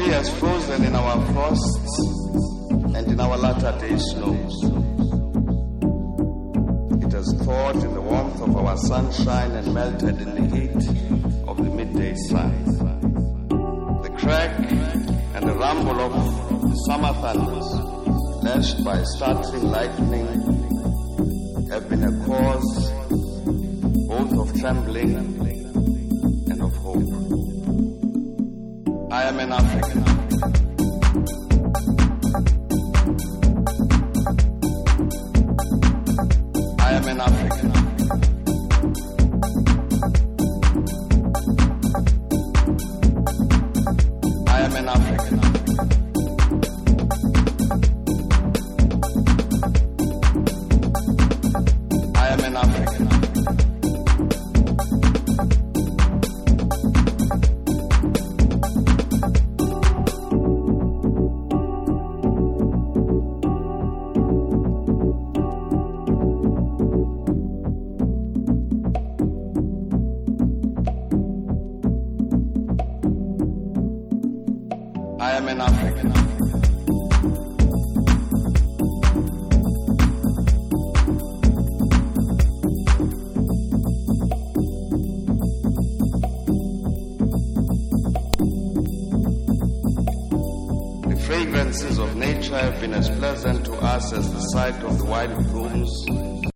body has frozen in our frosts and in our latter-day snows. It has thawed in the warmth of our sunshine and melted in the heat of the midday sun. The crack and the rumble of the summer thunders, lashed by startling lightning, have been a cause both of trembling and of hope. I am an African. I am an African. I am an African. I am an African. I am an African. The fragrances of nature have been as pleasant to us as the sight of the wild blooms